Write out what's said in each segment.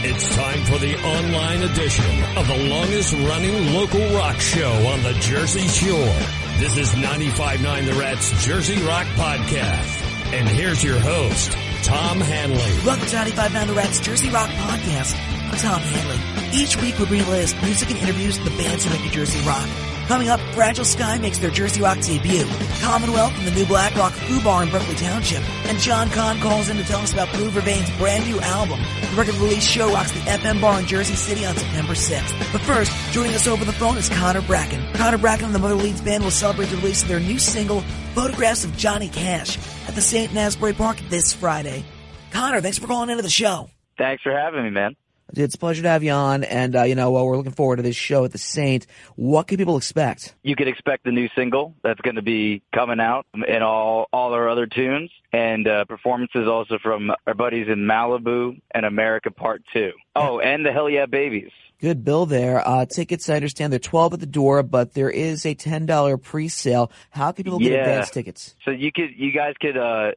It's time for the online edition of the longest-running local rock show on the Jersey Shore. This is 95.9 The Rat's Jersey Rock Podcast. And here's your host, Tom Hanley. Welcome to 95.9 The Rat's Jersey Rock Podcast. I'm Tom Hanley. Each week we bring the latest music and interviews with the bands who make New Jersey rock. Coming up, Fragile Sky makes their Jersey Rock debut. Commonwealth and the new Black Rock Foo Bar in Berkeley Township. And John Kahn calls in to tell us about Blue Vervain's brand new album. The record release show rocks the FM Bar in Jersey City on September 6th. But first, joining us over the phone is Connor Bracken. Connor Bracken and the Mother Leeds Band will celebrate the release of their new single, Photographs of Johnny Cash, at the St. Asbury Park this Friday. Connor, thanks for calling into the show. Thanks for having me, man. It's a pleasure to have you on, and, we're looking forward to this show at the Saint. What can people expect? You can expect the new single that's going to be coming out and all our other tunes, and performances also from our buddies in Malibu and America Part 2. Oh, and the Hell Yeah Babies. Good bill there. Tickets, I understand, they're $12 at the door, but there is a $10 pre-sale. How can people get advance tickets? So you guys could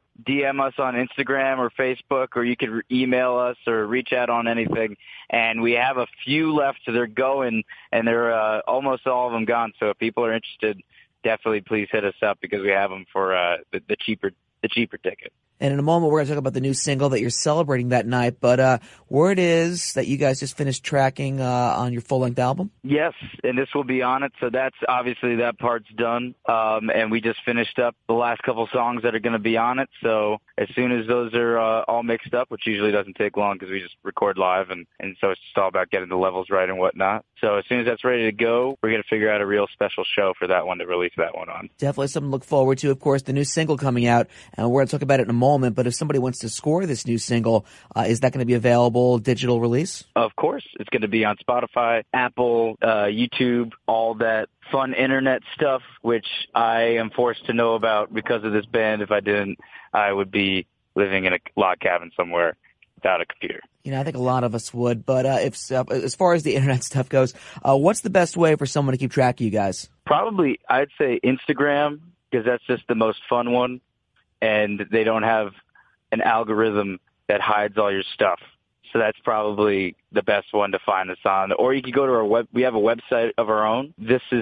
DM us on Instagram or Facebook, or you could email us or reach out on anything. And we have a few left, so they're going, and they're almost all of them gone. So if people are interested, definitely please hit us up because we have them for the cheaper ticket. And in a moment, we're going to talk about the new single that you're celebrating that night. But word is that you guys just finished tracking on your full-length album? Yes, and this will be on it. So that's obviously that part's done. And we just finished up the last couple songs that are going to be on it. So as soon as those are all mixed up, which usually doesn't take long because we just record live, and so it's just all about getting the levels right and whatnot. So as soon as that's ready to go, we're going to figure out a real special show for that one to release that one on. Definitely something to look forward to. Of course, the new single coming out, and we're going to talk about it in a moment. But if somebody wants to score this new single, is that going to be available digital release? Of course. It's going to be on Spotify, Apple, YouTube, all that fun internet stuff, which I am forced to know about because of this band. If I didn't, I would be living in a log cabin somewhere without a computer. I think a lot of us would. But as far as the internet stuff goes, what's the best way for someone to keep track of you guys? Probably, I'd say Instagram, because that's just the most fun one. And they don't have an algorithm that hides all your stuff. So that's probably the best one to find us on. Or you could go to our we have a website of our own,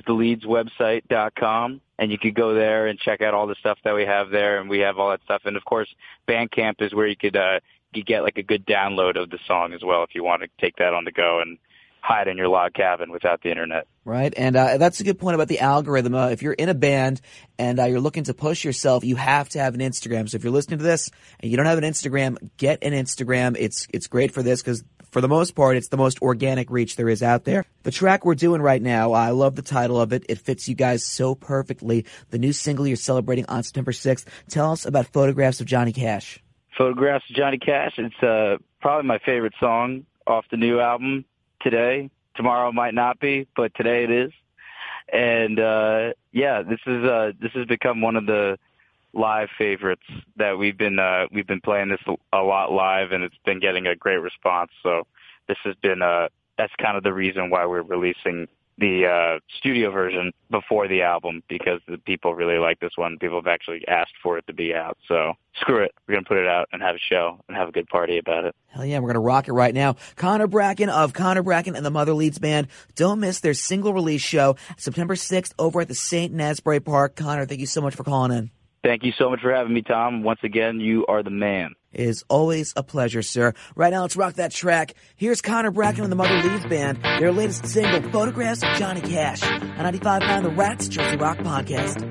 thisistheleadswebsite.com, and you could go there and check out all the stuff that we have there, and we have all that stuff. And, of course, Bandcamp is where you could get like a good download of the song as well if you want to take that on the go and hide in your log cabin without the internet. Right, and that's a good point about the algorithm. If you're in a band and you're looking to push yourself, you have to have an Instagram. So if you're listening to this and you don't have an Instagram, get an Instagram. It's great for this because for the most part, it's the most organic reach there is out there. The track we're doing right now, I love the title of it. It fits you guys so perfectly. The new single you're celebrating on September 6th. Tell us about Photographs of Johnny Cash. Photographs of Johnny Cash. It's probably my favorite song off the new album. Today, tomorrow might not be, but today it is. And this has become one of the live favorites that we've been playing this a lot live, and it's been getting a great response. So this has been that's kind of the reason why we're releasing the studio version before the album, because the people really like this one. People have actually asked for it to be out. So screw it. We're going to put it out and have a show and have a good party about it. Hell yeah, we're going to rock it right now. Connor Bracken of Connor Bracken and the Mother Leeds Band. Don't miss their single release show September 6th over at the St. Asbury Park. Connor, thank you so much for calling in. Thank you so much for having me, Tom. Once again, you are the man. It is always a pleasure, sir. Right now, let's rock that track. Here's Connor Bracken and the Mother Leeds Band. Their latest single, Photographs of Johnny Cash. On 95.9 The Rat's Jersey Rock Podcast.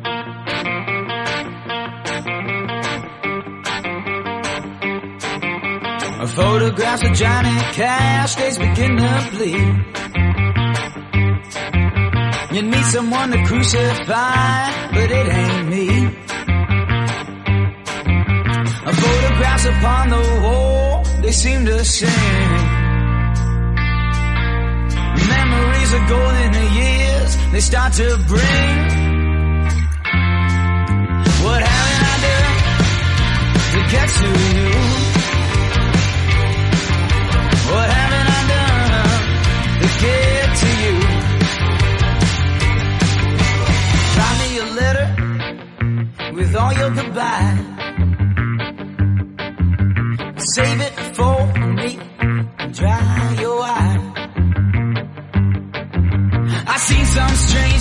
Photographs of Johnny Cash, days begin to bleed. You need someone to crucify, but it ain't me. Photographs upon the wall, they seem to sing. Memories of golden years, they start to bring. What haven't I done to get to you? What haven't I done to get to you? Write me a letter with all your goodbyes. Save it for me and dry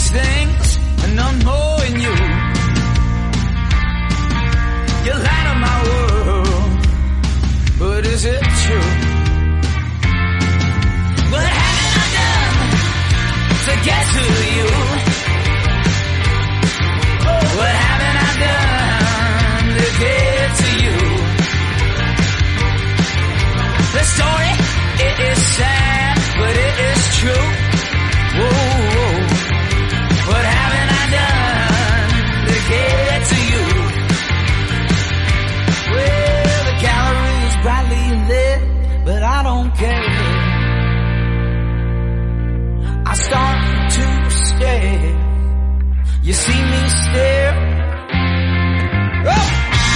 these things and I'm knowing you. You're light of my world, but is it true? What haven't I done to get to you? What haven't I done to get to you? The story, it is sad, but it is true. Whoa, whoa. What haven't I done to get to you? Well, the gallery is brightly lit, but I don't care. I start to stare. You see me stare. Oh!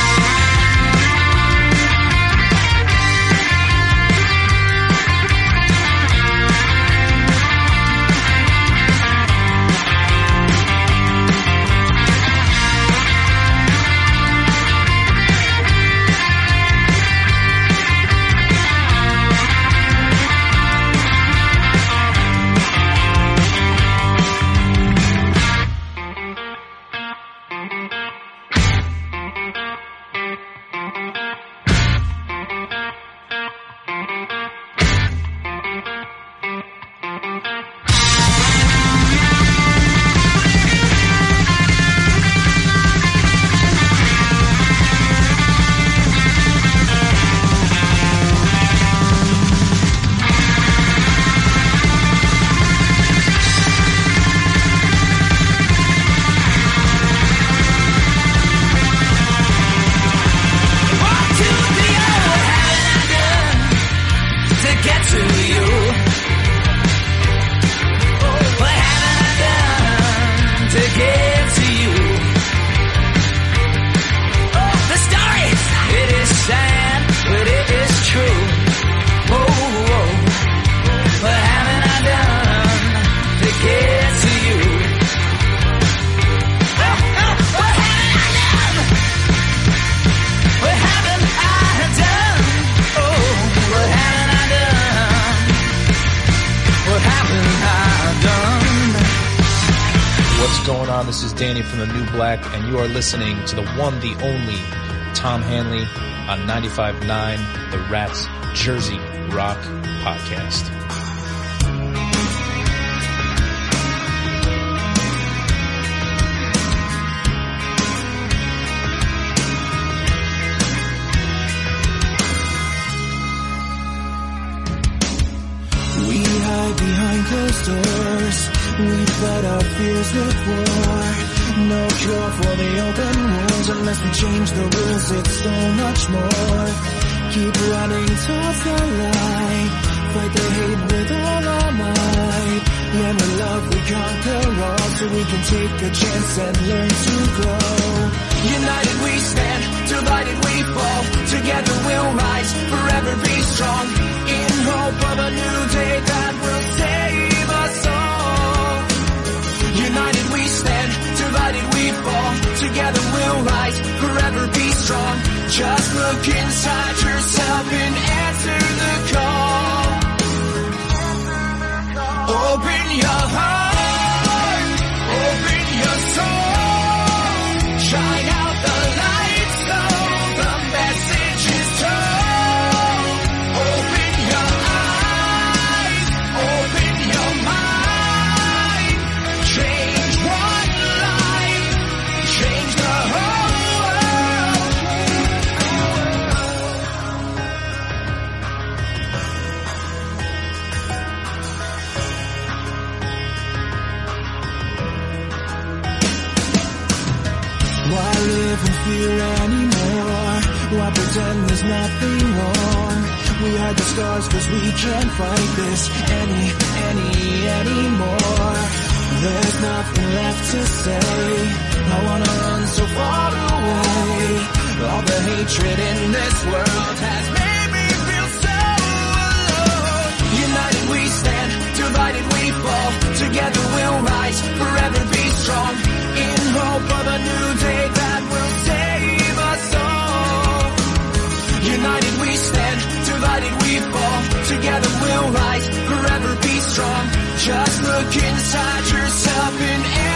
This is Danny from The New Black, and you are listening to the one, the only Tom Hanley on 95.9, the Rats Jersey Rock Podcast. We hide behind closed doors. We fight our fears with war. No cure for the open wounds unless we change the rules. It's so much more. Keep running towards the light. Fight the hate with all our might. Yeah, with love we conquer all, so we can take a chance and learn to grow. United we stand, divided we fall. Together we'll rise, forever be strong. In hope of a new day that will save us all. United we stand, divided we fall. Together we'll rise, forever be strong. Just look inside yourself and answer the call. Open your heart, open your soul. Shine out the light so the message is told. Open your eyes, open your mind. Change one life, change the whole world. Why live in fear anymore? Why pretend there's nothing wrong? We hide the scars cause we can't fight this anymore. There's nothing left to say. I wanna run so far away. All the hatred in this world has made me feel so alone. United we stand, divided we fall. Together we'll rise, forever be strong. In hope of a new day that will save us all. United we stand, divided we fall. Together we'll rise, forever be strong. Just look inside yourself and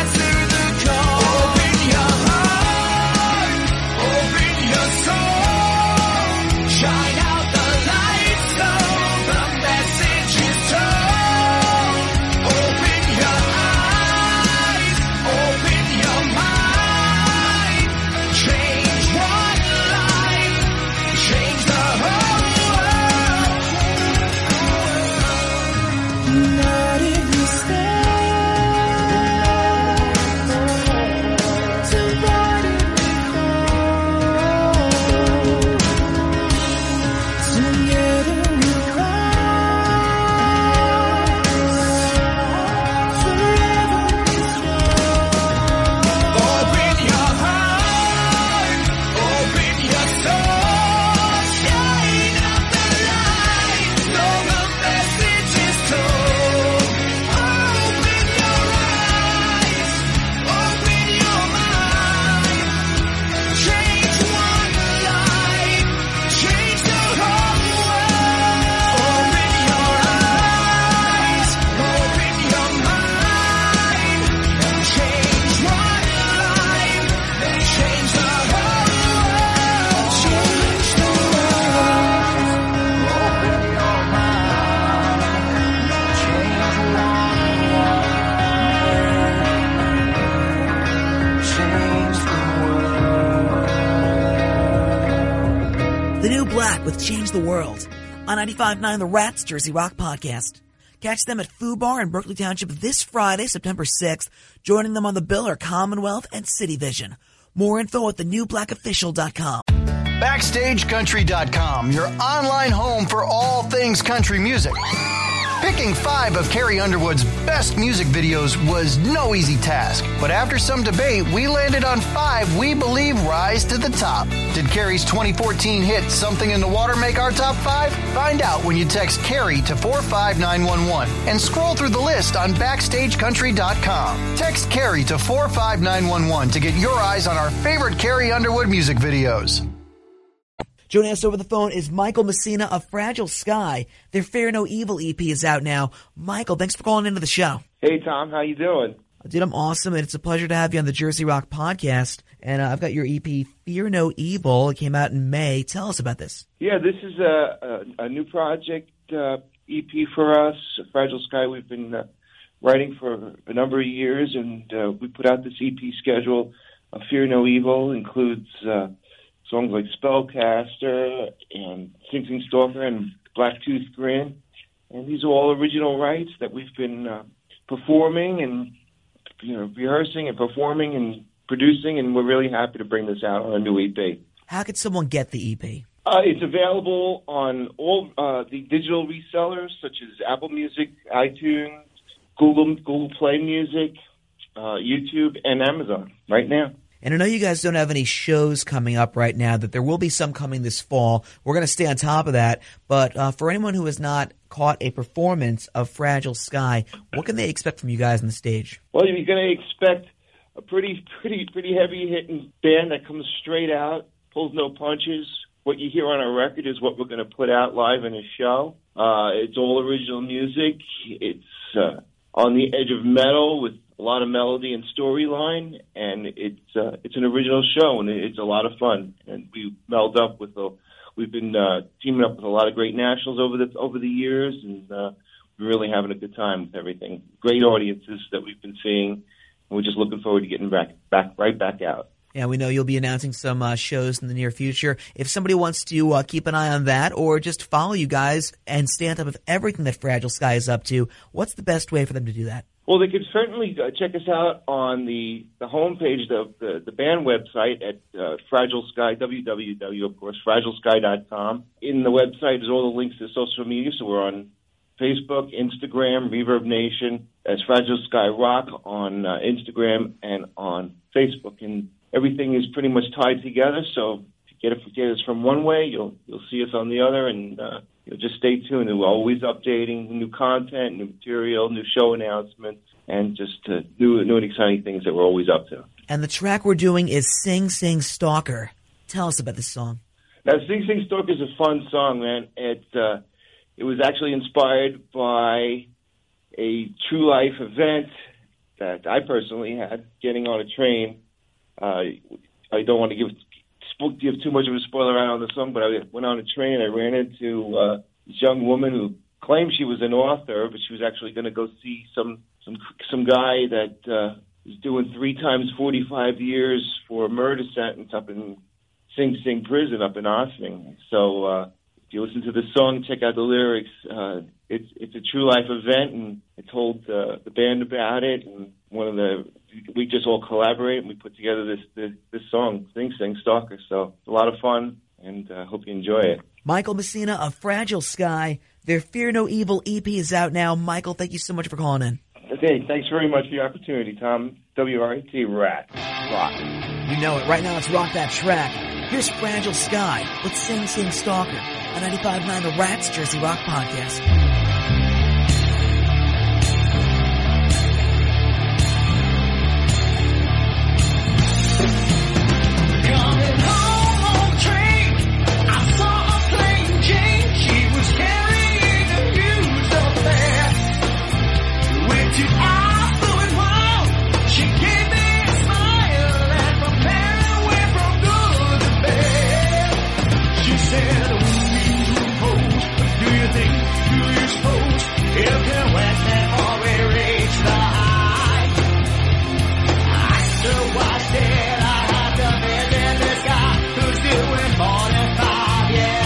The New Black with Change the World on 95.9 The Rats Jersey Rock Podcast. Catch them at Foo Bar in Berkeley Township this Friday, September 6th. Joining them on the bill are Commonwealth and City Vision. More info at thenewblackofficial.com. BackstageCountry.com, your online home for all things country music. Picking 5 of Carrie Underwood's best music videos was no easy task, but after some debate, we landed on 5 we believe rise to the top. Did Carrie's 2014 hit Something in the Water make our top 5? Find out when you text Carrie to 45911 and scroll through the list on BackstageCountry.com. Text Carrie to 45911 to get your eyes on our favorite Carrie Underwood music videos. Joining us over the phone is Michael Messina of Fragile Sky. Their Fear No Evil EP is out now. Michael, thanks for calling into the show. Hey, Tom. How you doing? Dude, I'm awesome, and it's a pleasure to have you on the Jersey Rock Podcast. And I've got your EP, Fear No Evil. It came out in May. Tell us about this. Yeah, this is a new project EP for us. Fragile Sky, we've been writing for a number of years, and we put out this EP schedule. Fear No Evil includes songs like Spellcaster and Sing Sing Stalker and Blacktooth Grin. And these are all original rights that we've been performing and rehearsing and performing and producing, and we're really happy to bring this out on a new EP. How could someone get the EP? It's available on all the digital resellers such as Apple Music, iTunes, Google Play Music, YouTube, and Amazon right now. And I know you guys don't have any shows coming up right now, that there will be some coming this fall. We're going to stay on top of that. But for anyone who has not caught a performance of Fragile Sky, what can they expect from you guys on the stage? Well, you're going to expect a pretty heavy-hitting band that comes straight out, pulls no punches. What you hear on our record is what we're going to put out live in a show. It's all original music. It's on the edge of metal with a lot of melody and storyline, and it's an original show, and it's a lot of fun. And we meld up with we've been teaming up with a lot of great nationals over the years, and we're really having a good time with everything. Great audiences that we've been seeing, and we're just looking forward to getting right back out. Yeah, we know you'll be announcing some shows in the near future. If somebody wants to keep an eye on that or just follow you guys and stay on top of everything that Fragile Sky is up to, what's the best way for them to do that? Well, they could certainly check us out on the homepage of the band website at Fragile Sky, www, of course, FragileSky.com. In the website is all the links to social media, so we're on Facebook, Instagram, Reverb Nation, as Fragile Sky Rock on Instagram and on Facebook. And everything is pretty much tied together, so if you get us from one way, you'll see us on the other, and just stay tuned. We're always updating new content, new material, new show announcements, and just new and exciting things that we're always up to. And the track we're doing is Sing Sing Stalker. Tell us about this song. Now, Sing Sing Stalker is a fun song, man. It was actually inspired by a true life event that I personally had, getting on a train. I don't want to give too much of a spoiler out on the song, but I went on a train and I ran into this young woman who claimed she was an author, but she was actually going to go see some guy that was doing 3 times 45 years for a murder sentence up in Sing Sing prison up in Ossining. So if you listen to the song, check out the lyrics. It's a true life event, and I told the band about it, and we just all collaborate and we put together this song, Sing Sing Stalker. So it's a lot of fun, and I hope you enjoy it. Michael Messina of Fragile Sky. Their Fear No Evil EP is out now. Michael, thank you so much for calling in. Okay, thanks very much for the opportunity, Tom. WRAT Rat Rock. You know it. Right now it's Rock That Track. Here's Fragile Sky with Sing Sing Stalker on 95.9 The Rats Jersey Rock Podcast. Yeah.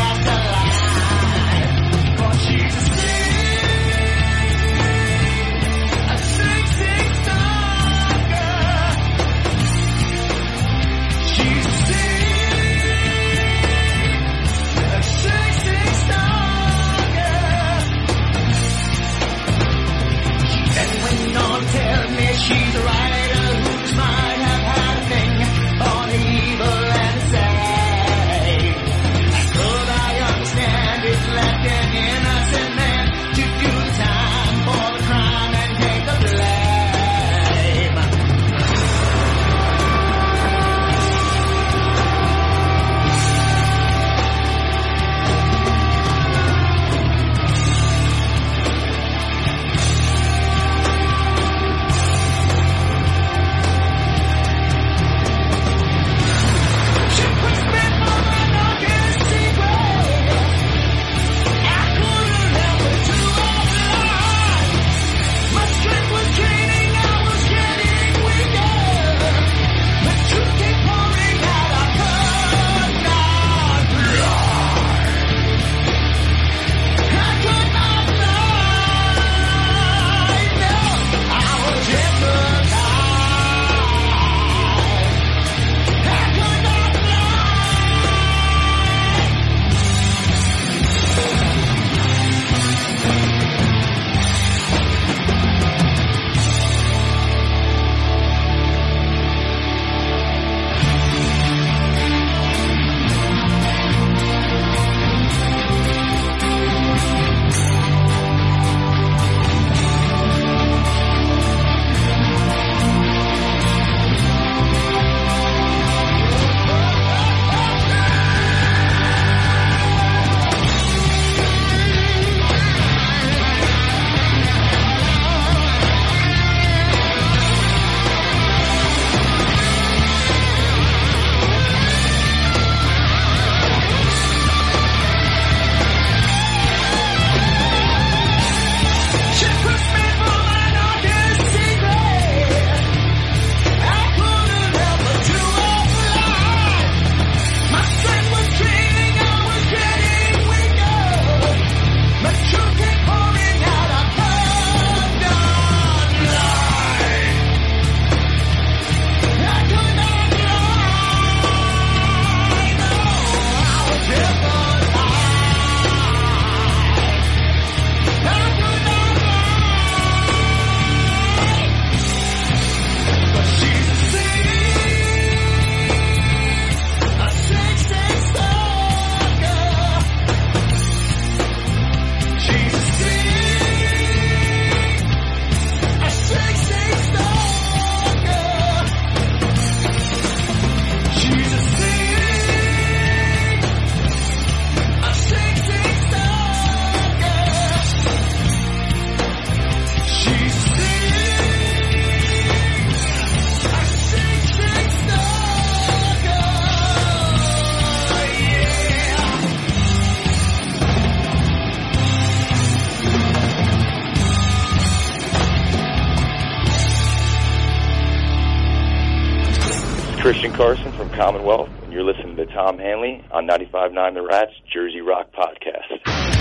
Christian Carson from Commonwealth, and you're listening to Tom Hanley on 95.9 The Rats Jersey Rock Podcast.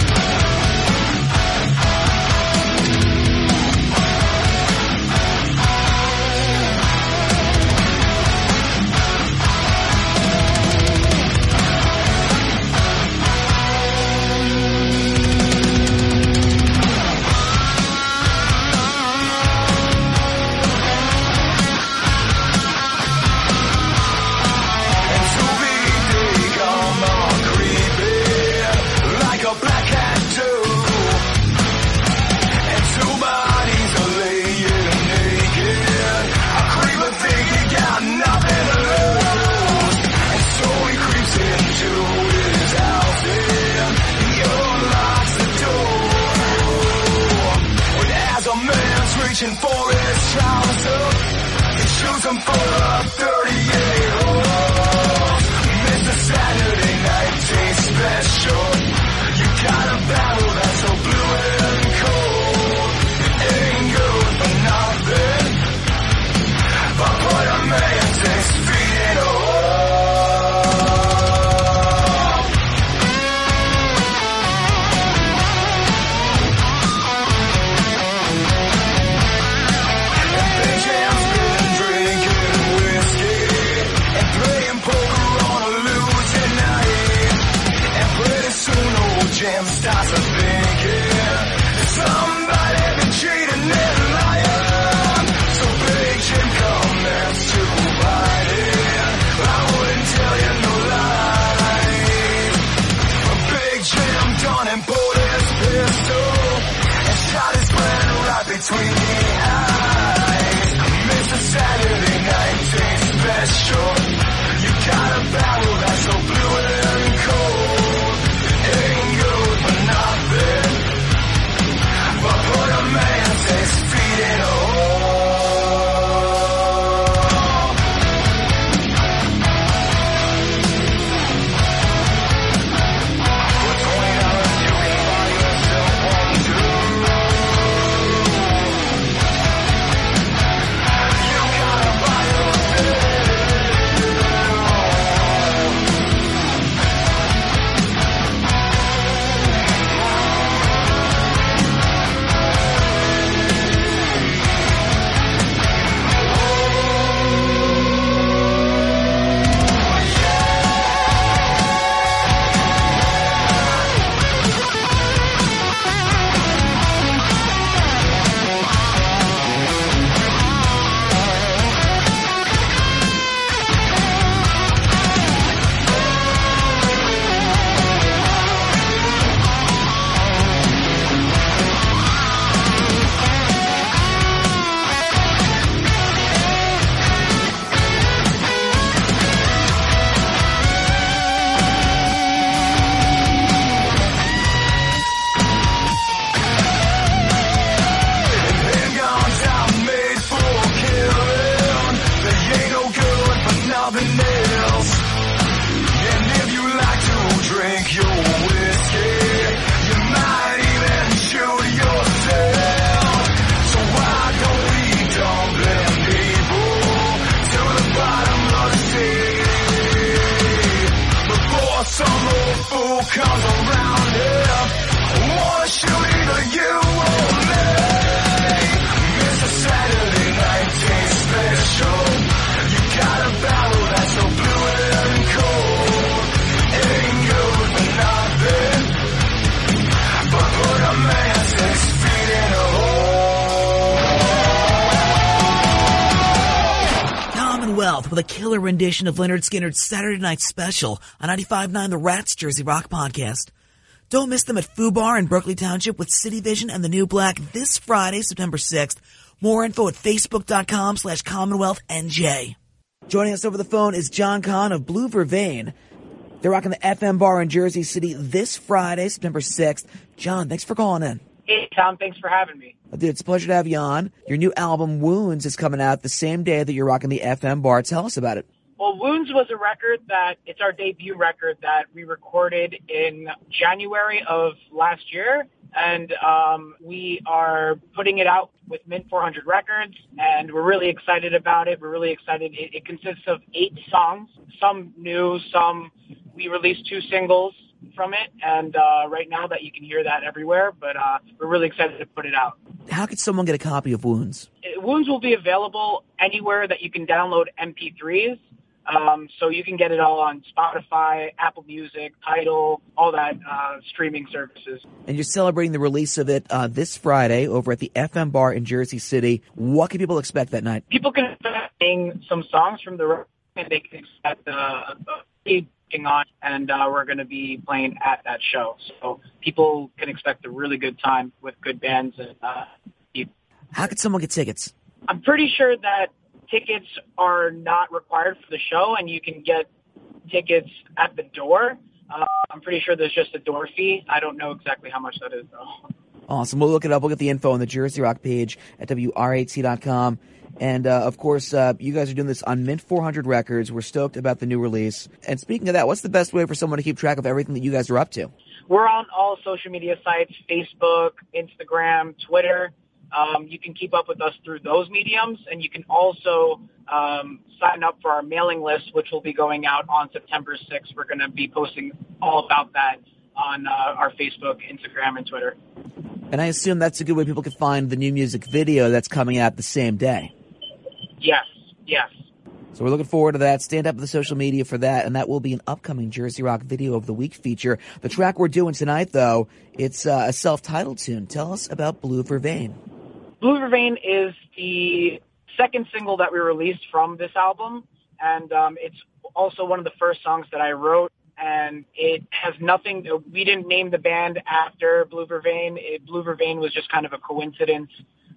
Reaching for his trousers, his shoes are full of 38 holes. Mr. Saturday night taste special. You got a battle that's so blue and cold. It ain't good for nothing, but put a man 6 feet in a hole. Jim starts to thinking somebody been cheating and lying. So Big Jim commenced to bite it. I wouldn't tell you no lies. But Big Jim done and pulled his pistol and shot his friend right between the eyes. Mr. Saturday night tastes special. You got a barrel that's so blue and cold. Ain't good for nothing, but put a man 6 feet in a hole. For $20 you can buy yourself one too. You gotta buy yourself. Comes around here, wanna shoot either you or me. Mr. Saturday night tastes special. You got a barrel that's so blue and cold. Ain't good for nothing, but put a man 6 feet in a hole. Commonwealth with a killer rendition of Lynyrd Skynyrd's Saturday Night Special on 95.9 The Rats Jersey Rock Podcast. Don't miss them at Foo Bar in Berkeley Township with City Vision and the New Black this Friday, September 6th. More info at facebook.com/CommonwealthNJ. Joining us over the phone is John Kahn of Blue Vervain. They're rocking the FM Bar in Jersey City this Friday, September 6th. John, thanks for calling in. Hey, Tom, thanks for having me. Dude, it's a pleasure to have you on. Your new album, Wounds, is coming out the same day that you're rocking the FM Bar. Tell us about it. Well, Wounds was a record it's our debut record that we recorded in January of last year. and we are putting it out with Mint 400 Records, and we're really excited about it. We're really excited. It consists of 8 songs, some new, some we released 2 singles from it, and right now that you can hear that everywhere, but we're really excited to put it out. How could someone get a copy of Wounds? Wounds will be available anywhere that you can download MP3s. So you can get it all on Spotify, Apple Music, Tidal, all that streaming services. And you're celebrating the release of it this Friday over at the FM Bar in Jersey City. What can people expect that night? People can expect some songs from the record, and they can expect on, and we're going to be playing at that show. So people can expect a really good time with good bands. And how could someone get tickets? I'm pretty sure that tickets are not required for the show, and you can get tickets at the door. I'm pretty sure there's just a door fee. I don't know exactly how much that is, though. Awesome. We'll look it up. We'll get the info on the Jersey Rock page at WRAT.com. And, of course, you guys are doing this on Mint 400 Records. We're stoked about the new release. And speaking of that, what's the best way for someone to keep track of everything that you guys are up to? We're on all social media sites, Facebook, Instagram, Twitter. You can keep up with us through those mediums, and you can also sign up for our mailing list, which will be going out on September 6th. We're going to be posting all about that on our Facebook, Instagram, and Twitter. And I assume that's a good way people can find the new music video that's coming out the same day. Yes. So we're looking forward to that. Stand up with the social media for that, and that will be an upcoming Jersey Rock Video of the Week feature. The track we're doing tonight, though, it's a self-titled tune. Tell us about Blue Vervain. Blue Vervain is the second single that we released from this album, and it's also one of the first songs that I wrote, and it has nothing, we didn't name the band after Blue Vervain. Blue Vervain was just kind of a coincidence.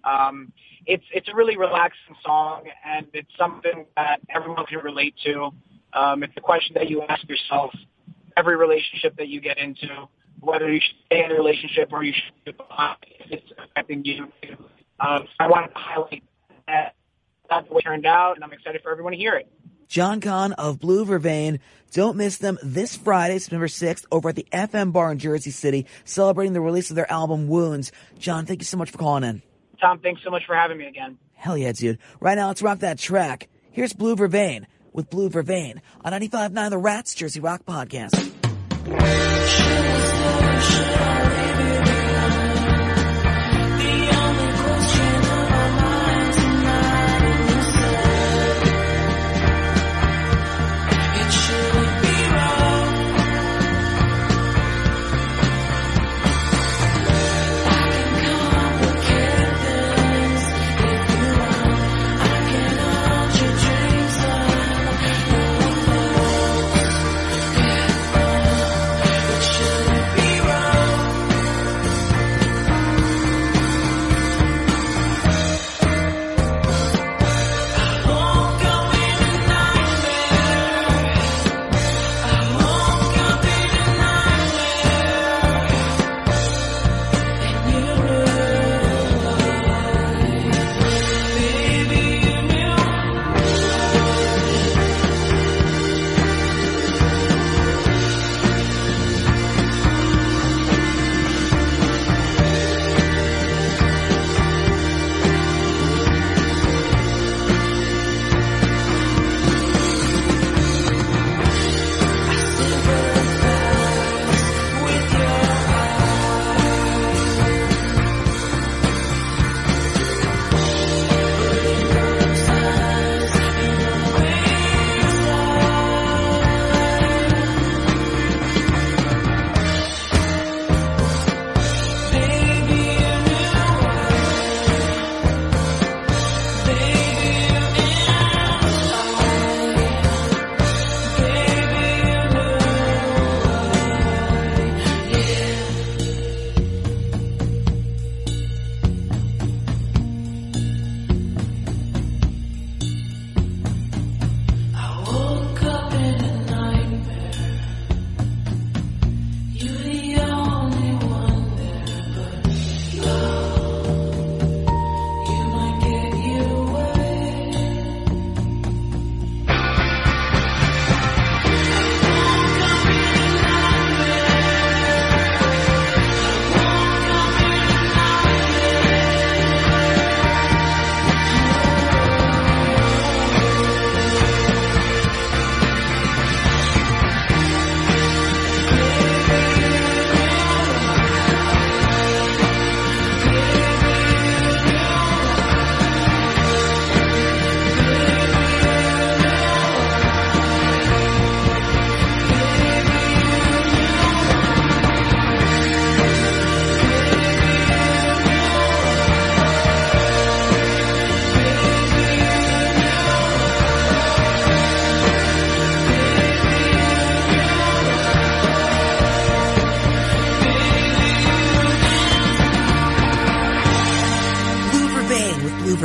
It's a really relaxing song, and it's something that everyone can relate to. It's a question that you ask yourself every relationship that you get into, whether you should stay in a relationship or you should get behind if it's affecting you. I wanted to highlight that. That's the way it turned out, and I'm excited for everyone to hear it. John Kahn of Blue Vervain. Don't miss them this Friday, September 6th, over at the FM Bar in Jersey City, celebrating the release of their album, Wounds. John, thank you so much for calling in. Tom, thanks so much for having me again. Hell yeah, dude. Right now, let's rock that track. Here's Blue Vervain with Blue Vervain on 95.9 The Rats Jersey Rock Podcast. Should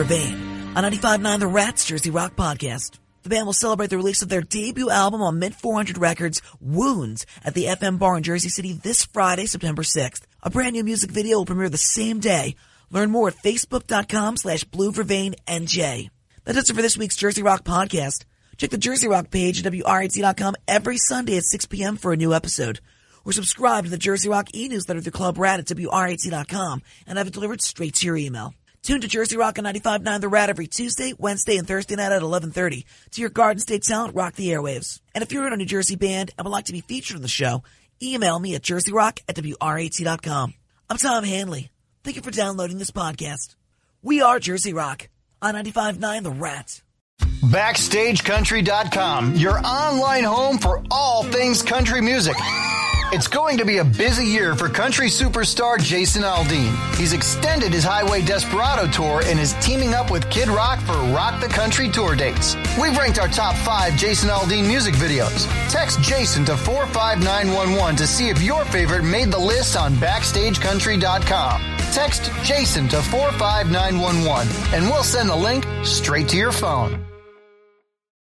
Vervain on 95.9 The Rats Jersey Rock Podcast. The band will celebrate the release of their debut album on Mint 400 Records, Wounds, at the FM Bar in Jersey City this Friday, September 6th. A brand new music video will premiere the same day. Learn more at facebook.com/BlueVervainNJ. That does it for this week's Jersey Rock Podcast. Check the Jersey Rock page at WRAT.com every Sunday at 6 p.m. for a new episode. Or subscribe to the Jersey Rock e-newsletter through Club Rat at WRAT.com and have it delivered straight to your email. Tune to Jersey Rock on 95.9 The Rat every Tuesday, Wednesday, and Thursday night at 11:30 to your Garden State talent rock the airwaves. And if you're in a New Jersey band and would like to be featured on the show, email me at jerseyrock@WRAT.com. I'm Tom Hanley. Thank you for downloading this podcast. We are Jersey Rock on 95.9 The Rat. BackstageCountry.com, your online home for all things country music. It's going to be a busy year for country superstar Jason Aldean. He's extended his Highway Desperado tour and is teaming up with Kid Rock for Rock the Country tour dates. We've ranked our top 5 Jason Aldean music videos. Text Jason to 45911 to see if your favorite made the list on BackstageCountry.com. Text Jason to 45911 and we'll send the link straight to your phone.